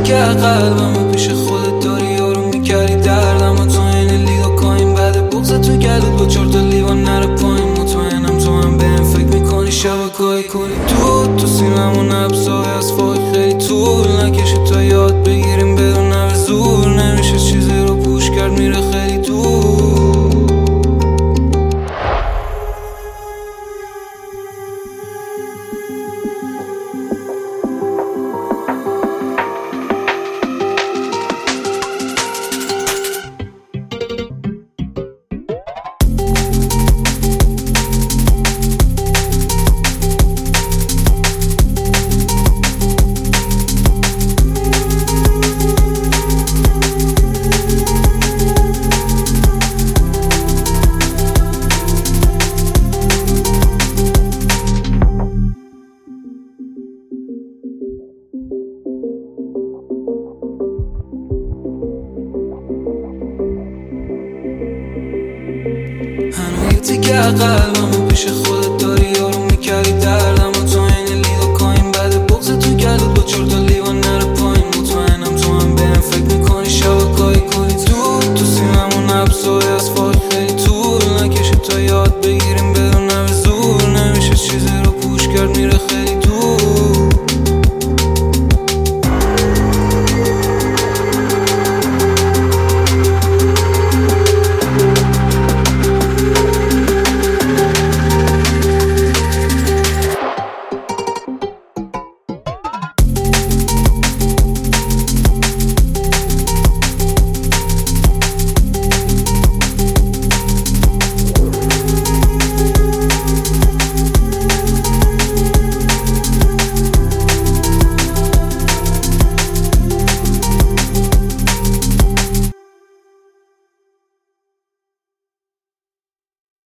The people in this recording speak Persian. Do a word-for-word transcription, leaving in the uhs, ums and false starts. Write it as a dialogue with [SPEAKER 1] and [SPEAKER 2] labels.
[SPEAKER 1] تیکه قلبمو پیش خودت داری یارو میکردی دردم و تو این لیگا کاین بعد بغض تو گلود با چهار تا لیوان نره پایین. مطمئنم تو هم بهم فکر میکنی شبکه‌ای کنی دود تو سینمو نبضای از فاک خیلی طول نکشه تا یاد بگیریم بدون نوه زور نمیشه چیزی رو پوش کرد میره خیلی دور. هنوز یه تیکه قلبمو پیش خودت داری یارو